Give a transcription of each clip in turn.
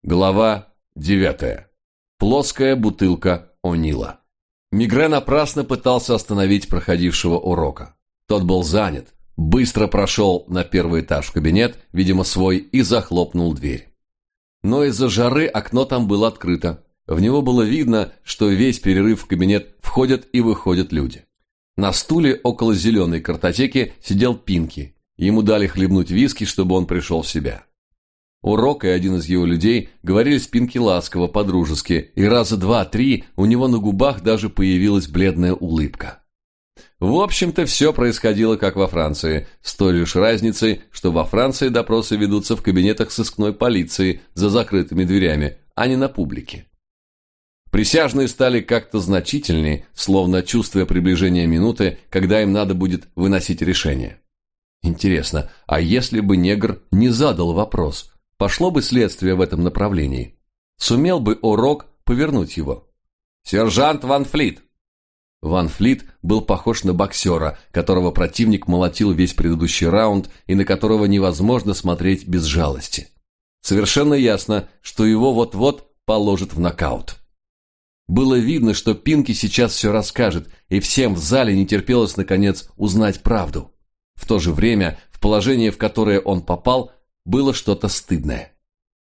Глава 9. Плоская бутылка О'Нила. Мигре напрасно пытался остановить проходившего урока. Тот был занят, быстро прошел на первый этаж в кабинет, видимо свой, и захлопнул дверь. Но из-за жары окно там было открыто. В него было видно, что весь перерыв в кабинет входят и выходят люди. На стуле около зеленой картотеки сидел Пинки. Ему дали хлебнуть виски, чтобы он пришел в себя. Урок и один из его людей говорили с Пинки ласково, по-дружески, и раза два-три у него на губах даже появилась бледная улыбка. В общем-то, все происходило как во Франции, с той лишь разницей, что во Франции допросы ведутся в кабинетах сыскной полиции за закрытыми дверями, а не на публике. Присяжные стали как-то значительнее, словно чувствуя приближение минуты, когда им надо будет выносить решение. Интересно, а если бы негр не задал вопрос, пошло бы следствие в этом направлении? Сумел бы Орок повернуть его? «Сержант Ван Флит!» Ван Флит был похож на боксера, которого противник молотил весь предыдущий раунд и на которого невозможно смотреть без жалости. Совершенно ясно, что его вот-вот положат в нокаут. Было видно, что Пинки сейчас все расскажет, и всем в зале не терпелось, наконец, узнать правду. В то же время, в положении, в которое он попал, было что-то стыдное.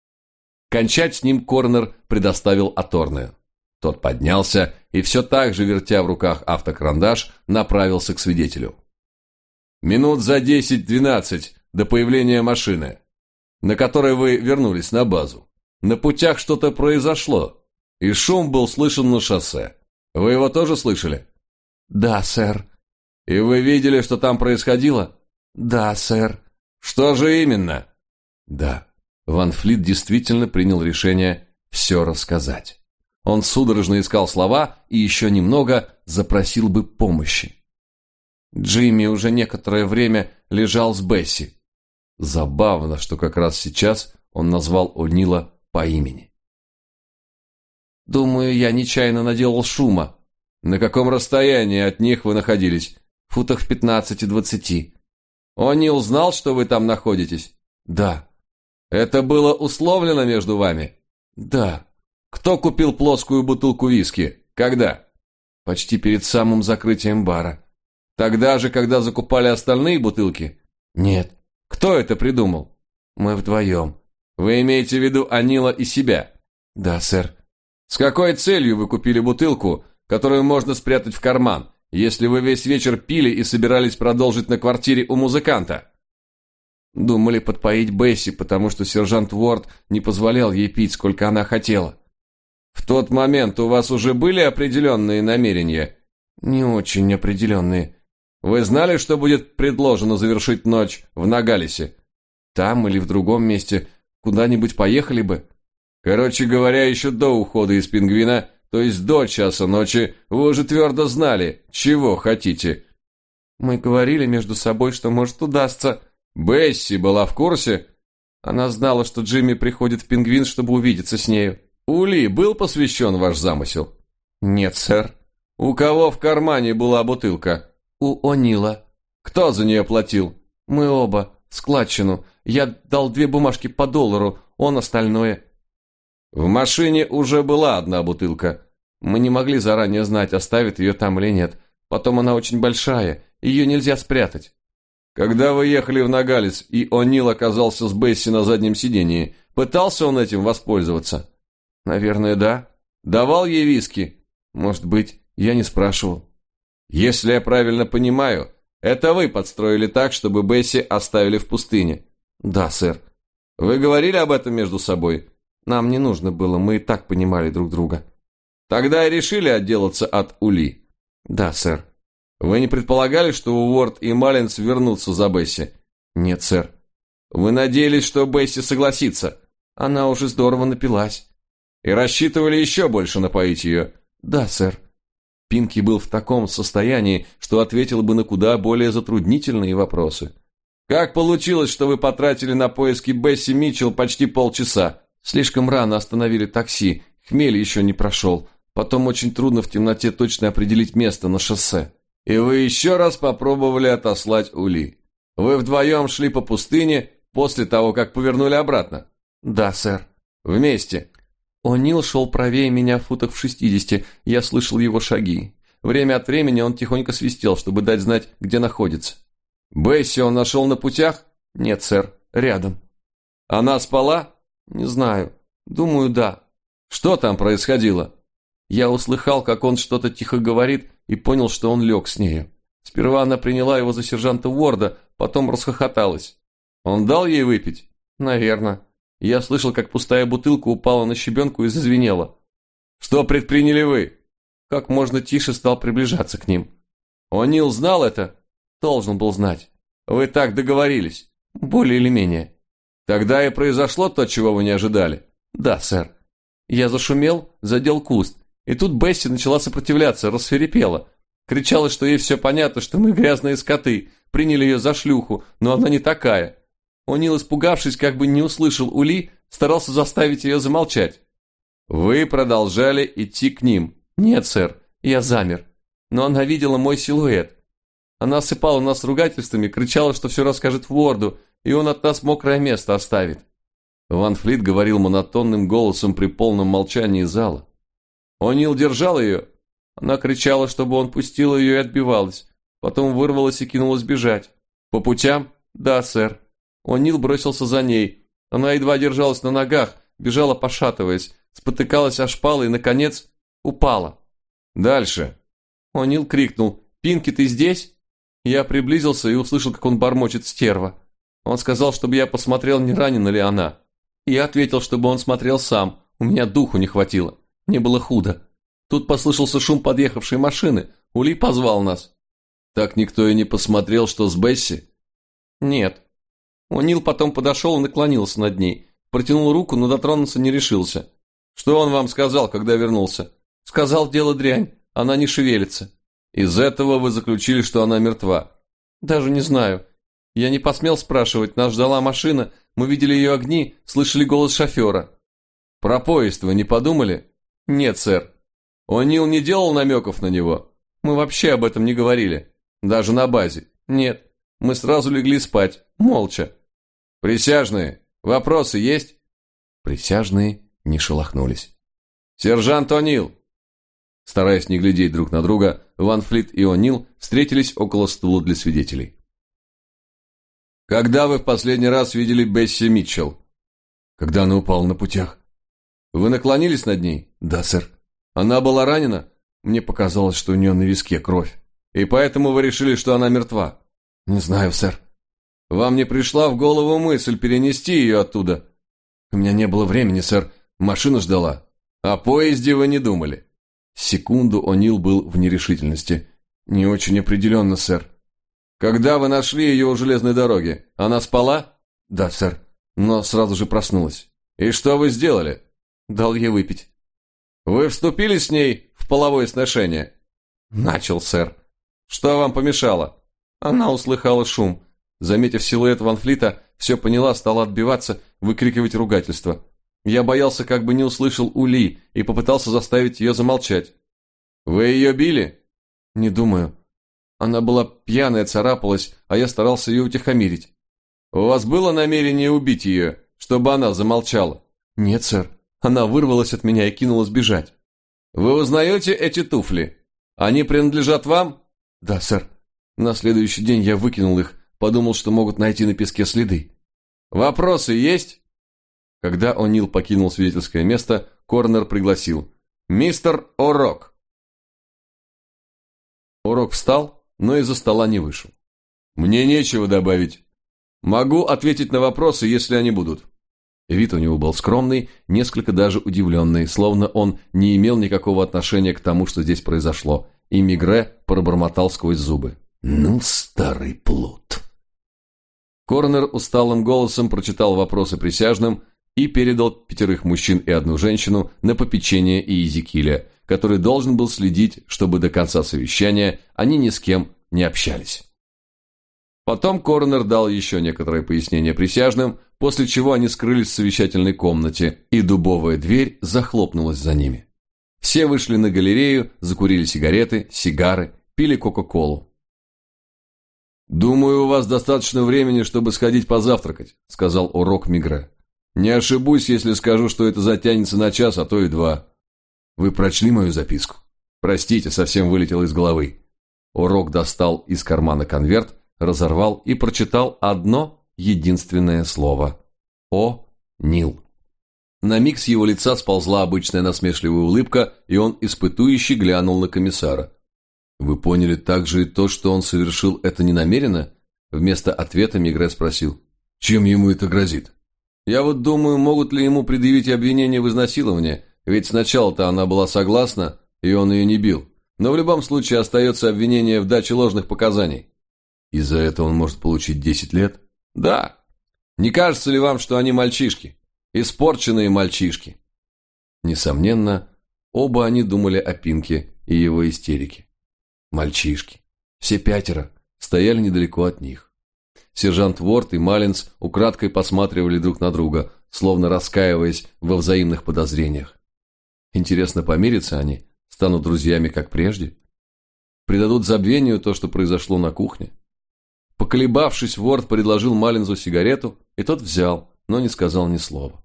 Кончать с ним коронер предоставил Аторнею. Тот поднялся и, все так же вертя в руках автокарандаш, направился к свидетелю. «Минут за 10-12 до появления машины, на которой вы вернулись на базу. На путях что-то произошло, и шум был слышен на шоссе. Вы его тоже слышали?» «Да, сэр». «И вы видели, что там происходило?» «Да, сэр». «Что же именно?» «Да». Ван Флит действительно принял решение все рассказать. Он судорожно искал слова и еще немного запросил бы помощи. Джимми уже некоторое время лежал с Бесси. Забавно, что как раз сейчас он назвал О'Нила по имени. «Думаю, я нечаянно наделал шума». «На каком расстоянии от них вы находились?» «Футах в 15-20. О'Нил знал, что вы там находитесь?» «Да». «Это было условлено между вами?» «Да». «Кто купил плоскую бутылку виски? Когда?» «Почти перед самым закрытием бара». «Тогда же, когда закупали остальные бутылки?» «Нет». «Кто это придумал?» «Мы вдвоем». «Вы имеете в виду О'Нила и себя?» «Да, сэр». «С какой целью вы купили бутылку, которую можно спрятать в карман, если вы весь вечер пили и собирались продолжить на квартире у музыканта?» «Думали подпоить Бесси, потому что сержант Уорд не позволял ей пить, сколько она хотела». «В тот момент у вас уже были определенные намерения?» «Не очень определенные». «Вы знали, что будет предложено завершить ночь в Ногалесе?» «Там или в другом месте. Куда-нибудь поехали бы». «Короче говоря, еще до ухода из Пингвина, то есть до часа ночи, вы уже твердо знали, чего хотите». «Мы говорили между собой, что, может, удастся». «Бесси была в курсе?» «Она знала, что Джимми приходит в Пингвин, чтобы увидеться с нею». «Ули был посвящен ваш замысел?» «Нет, сэр». «У кого в кармане была бутылка?» «У О'Нила». «Кто за нее платил?» «Мы оба. Складчину. Я дал 2 бумажки по $1, он остальное». «В машине уже была одна бутылка». «Мы не могли заранее знать, оставит ее там или нет. Потом она очень большая, ее нельзя спрятать». «Когда вы ехали в Ногалес, и О'Нил оказался с Бесси на заднем сидении, пытался он этим воспользоваться?» «Наверное, да». «Давал ей виски?» «Может быть, я не спрашивал». «Если я правильно понимаю, это вы подстроили так, чтобы Бесси оставили в пустыне?» «Да, сэр». «Вы говорили об этом между собой?» «Нам не нужно было, мы и так понимали друг друга». «Тогда и решили отделаться от Ули?» «Да, сэр». «Вы не предполагали, что Уорд и Маллинс вернутся за Бесси?» «Нет, сэр». «Вы надеялись, что Бесси согласится?» «Она уже здорово напилась». «И рассчитывали еще больше напоить ее?» «Да, сэр». Пинки был в таком состоянии, что ответил бы на куда более затруднительные вопросы. «Как получилось, что вы потратили на поиски Бесси Митчелл почти полчаса?» «Слишком рано остановили такси, хмель еще не прошел. Потом очень трудно в темноте точно определить место на шоссе». «И вы еще раз попробовали отослать Ули. Вы вдвоем шли по пустыне после того, как повернули обратно?» «Да, сэр». Вместе. О'Нил шел правее меня в футах в 60, я слышал его шаги. Время от времени он тихонько свистел, чтобы дать знать, где находится. Бесси он нашел на путях? Нет, сэр, рядом. Она спала? Не знаю. Думаю, да. Что там происходило? Я услыхал, как он что-то тихо говорит, и понял, что он лег с нею. Сперва она приняла его за сержанта Уорда, потом расхохоталась. Он дал ей выпить? Наверно. Я слышал, как пустая бутылка упала на щебенку и зазвенела. Что предприняли вы? Как можно тише стал приближаться к ним. О'Нил знал это? Должен был знать. Вы так договорились? Более или менее. Тогда и произошло то, чего вы не ожидали? Да, сэр. Я зашумел, задел куст. И тут Бесси начала сопротивляться, рассвирепела. Кричала, что ей все понятно, что мы грязные скоты, приняли ее за шлюху, но она не такая. О'Нил, испугавшись, как бы не услышал Ули, старался заставить ее замолчать. Вы продолжали идти к ним? Нет, сэр, я замер. Но она видела мой силуэт. Она осыпала нас ругательствами, кричала, что все расскажет Уорду, и он от нас мокрое место оставит. Ван Флит говорил монотонным голосом при полном молчании зала. О'Нил держал ее? Она кричала, чтобы он пустил ее, и отбивалась. Потом вырвалась и кинулась бежать. По путям? Да, сэр. О'Нил бросился за ней. Она едва держалась на ногах, бежала пошатываясь, спотыкалась о шпалы и, наконец, упала. Дальше. О'Нил крикнул: «Пинки, ты здесь?» Я приблизился и услышал, как он бормочет: «Стерва». Он сказал, чтобы я посмотрел, не ранена ли она. Я ответил, чтобы он смотрел сам. У меня духу не хватило. Мне было худо. Тут послышался шум подъехавшей машины. Ули позвал нас. Так никто и не посмотрел, что с Бесси? Нет. О'Нил потом подошел и наклонился над ней. Протянул руку, но дотронуться не решился. Что он вам сказал, когда вернулся? Сказал, дело дрянь, она не шевелится. Из этого вы заключили, что она мертва? Даже не знаю. Я не посмел спрашивать, нас ждала машина, мы видели ее огни, слышали голос шофера. Про поезд вы не подумали? Нет, сэр. О'Нил не делал намеков на него? Мы вообще об этом не говорили. Даже на базе? Нет. Мы сразу легли спать, молча. Присяжные, вопросы есть? Присяжные не шелохнулись. Сержант О'Нил. Стараясь не глядеть друг на друга, Ван Флит и О'Нил встретились около стула для свидетелей. Когда вы в последний раз видели Бесси Митчелл? Когда она упала на путях. Вы наклонились над ней? Да, сэр. Она была ранена? Мне показалось, что у нее на виске кровь. И поэтому вы решили, что она мертва? Не знаю, сэр. Вам не пришла в голову мысль перенести ее оттуда? У меня не было времени, сэр. Машина ждала. О поезде вы не думали? Секунду О'Нил был в нерешительности. Не очень определенно, сэр. Когда вы нашли ее у железной дороги, она спала? Да, сэр. Но сразу же проснулась. И что вы сделали? Дал ей выпить. Вы вступили с ней в половое сношение? Начал, сэр. Что вам помешало? Она услыхала шум. Заметив силуэт Ван Флита, все поняла, стала отбиваться, выкрикивать ругательство. Я боялся, как бы не услышал Ули, и попытался заставить ее замолчать. Вы ее били? Не думаю. Она была пьяная, царапалась, а я старался ее утихомирить. У вас было намерение убить ее, чтобы она замолчала? Нет, сэр. Она вырвалась от меня и кинулась бежать. Вы узнаете эти туфли? Они принадлежат вам? Да, сэр. На следующий день я выкинул их, подумал, что могут найти на песке следы. Вопросы есть? Когда О'Нил покинул свидетельское место, коронер пригласил: «Мистер О'Рок». О'Рок встал, но из-за стола не вышел. «Мне нечего добавить. Могу ответить на вопросы, если они будут». Вид у него был скромный, несколько даже удивленный, словно он не имел никакого отношения к тому, что здесь произошло, и Мигре пробормотал сквозь зубы: «Ну, старый плут». Коронер усталым голосом прочитал вопросы присяжным и передал 5 мужчин и 1 женщину на попечение Иезекииля, который должен был следить, чтобы до конца совещания они ни с кем не общались. Потом коронер дал еще некоторые пояснения присяжным, после чего они скрылись в совещательной комнате, и дубовая дверь захлопнулась за ними. Все вышли на галерею, закурили сигареты, сигары, пили кока-колу. «Думаю, у вас достаточно времени, чтобы сходить позавтракать», — сказал О'Рок Мигре. Не ошибусь, если скажу, что это затянется на час, а то и 2. Вы прочли мою записку? Простите, совсем вылетело из головы. Орок достал из кармана конверт, разорвал и прочитал одно единственное слово. О'Нил. На миг с его лица сползла обычная насмешливая улыбка, и он испытующе глянул на комиссара. «Вы поняли также и то, что он совершил это ненамеренно?» Вместо ответа Мигре спросил. «Чем ему это грозит?» «Я вот думаю, могут ли ему предъявить обвинение в изнасиловании, ведь сначала-то она была согласна, и он ее не бил. Но в любом случае остается обвинение в даче ложных показаний». «И за это он может получить 10 лет?» «Да. Не кажется ли вам, что они мальчишки? Испорченные мальчишки?» Несомненно, оба они думали о Пинке и его истерике. Мальчишки. Все 5 стояли недалеко от них. Сержант Уорд и Маллинс украдкой посматривали друг на друга, словно раскаиваясь во взаимных подозрениях. Интересно, помирятся они, станут друзьями, как прежде? Придадут забвению то, что произошло на кухне? Поколебавшись, Уорд предложил Маллинсу сигарету, и тот взял, но не сказал ни слова.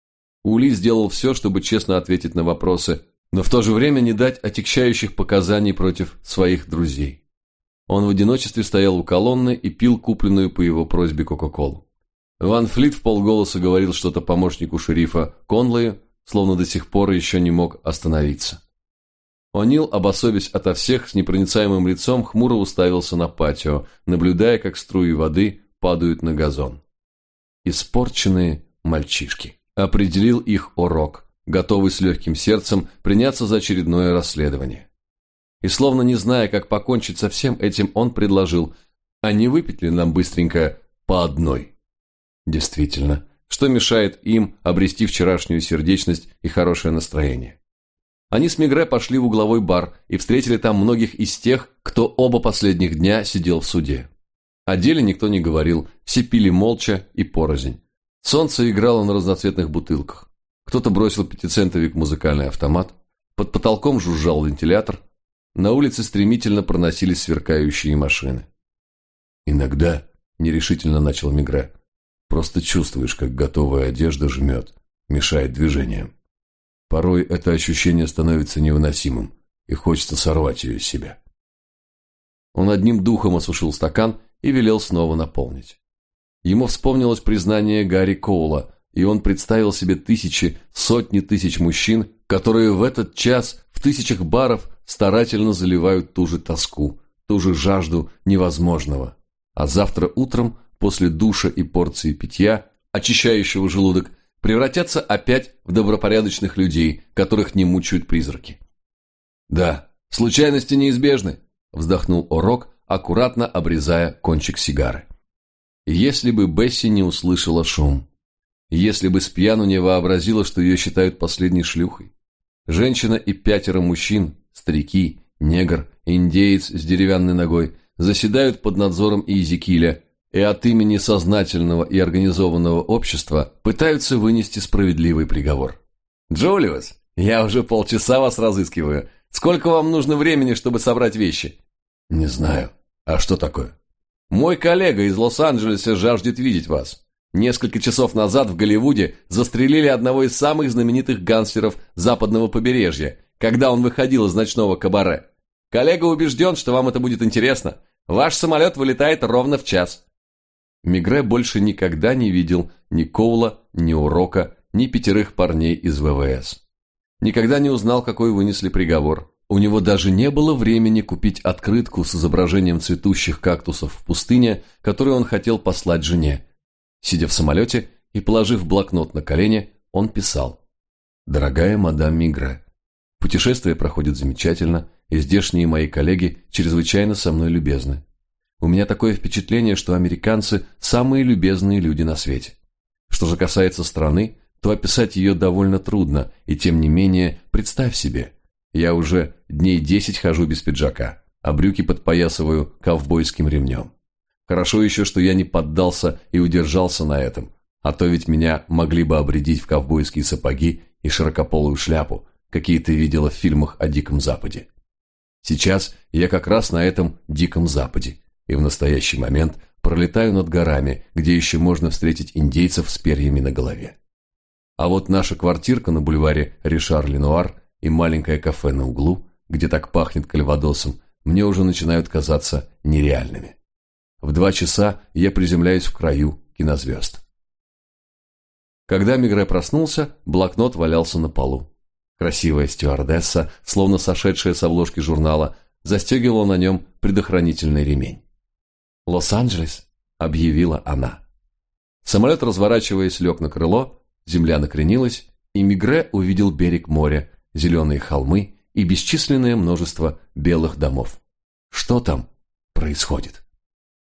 Ули сделал все, чтобы честно ответить на вопросы, но в то же время не дать отягчающих показаний против своих друзей. Он в одиночестве стоял у колонны и пил купленную по его просьбе Кока-Колу. Ван Флит вполголоса говорил что-то помощнику шерифа Конлею, словно до сих пор еще не мог остановиться. О'Нил, обособясь ото всех, с непроницаемым лицом хмуро уставился на патио, наблюдая, как струи воды падают на газон. «Испорченные мальчишки», — определил их Орок, готовый с легким сердцем приняться за очередное расследование. И словно не зная, как покончить со всем этим, он предложил: «А не выпить ли нам быстренько по одной?» Действительно, что мешает им обрести вчерашнюю сердечность и хорошее настроение? Они с Мигре пошли в угловой бар и встретили там многих из тех, кто оба последних дня сидел в суде. О деле никто не говорил, все пили молча и порознь. Солнце играло на разноцветных бутылках. Кто-то бросил 5-центовик в музыкальный автомат, под потолком жужжал вентилятор, на улице стремительно проносились сверкающие машины. «Иногда», — нерешительно начал Мигре, — «просто чувствуешь, как готовая одежда жмет, мешает движениям. Порой это ощущение становится невыносимым, и хочется сорвать ее из себя». Он одним духом осушил стакан и велел снова наполнить. Ему вспомнилось признание Гарри Коула, и он представил себе тысячи, сотни тысяч мужчин, которые в этот час в тысячах баров старательно заливают ту же тоску, ту же жажду невозможного. А завтра утром, после душа и порции питья, очищающего желудок, превратятся опять в добропорядочных людей, которых не мучают призраки. «Да, случайности неизбежны», — вздохнул Орок, аккуратно обрезая кончик сигары. Если бы Бесси не услышала шум, если бы спьяну не вообразила, что ее считают последней шлюхой. Женщина и 5 мужчин, старики, негр, индеец с деревянной ногой, заседают под надзором Иезекииля и от имени сознательного и организованного общества пытаются вынести справедливый приговор. «Джулиус, я уже полчаса вас разыскиваю. Сколько вам нужно времени, чтобы собрать вещи?» «Не знаю. А что такое?» «Мой коллега из Лос-Анджелеса жаждет видеть вас. Несколько часов назад в Голливуде застрелили одного из самых знаменитых гангстеров западного побережья, когда он выходил из ночного кабаре. Коллега убежден, что вам это будет интересно. Ваш самолет вылетает ровно в час». Мигре больше никогда не видел ни Коула, ни Орока, ни 5 парней из ВВС. Никогда не узнал, какой вынесли приговор. У него даже не было времени купить открытку с изображением цветущих кактусов в пустыне, которую он хотел послать жене. Сидя в самолете и положив блокнот на колени, он писал: «Дорогая мадам Мигре, путешествие проходит замечательно, и здешние мои коллеги чрезвычайно со мной любезны. У меня такое впечатление, что американцы – самые любезные люди на свете. Что же касается страны, то описать ее довольно трудно, и тем не менее, представь себе, я уже дней 10 хожу без пиджака, а брюки подпоясываю ковбойским ремнем. Хорошо еще, что я не поддался и удержался на этом, а то ведь меня могли бы обрядить в ковбойские сапоги и широкополую шляпу, какие ты видела в фильмах о Диком Западе. Сейчас я как раз на этом Диком Западе, и в настоящий момент пролетаю над горами, где еще можно встретить индейцев с перьями на голове. А вот наша квартирка на бульваре Ришар-Ленуар и маленькое кафе на углу, где так пахнет кальвадосом, мне уже начинают казаться нереальными. В 2 часа я приземляюсь в краю кинозвезд. Когда Мегре проснулся, блокнот валялся на полу. Красивая стюардесса, словно сошедшая с обложки журнала, застегивала на нем предохранительный ремень. «Лос-Анджелес», — объявила она. Самолет, разворачиваясь, лег на крыло, земля накренилась, и Мегре увидел берег моря, зеленые холмы и бесчисленное множество белых домов. Что там происходит?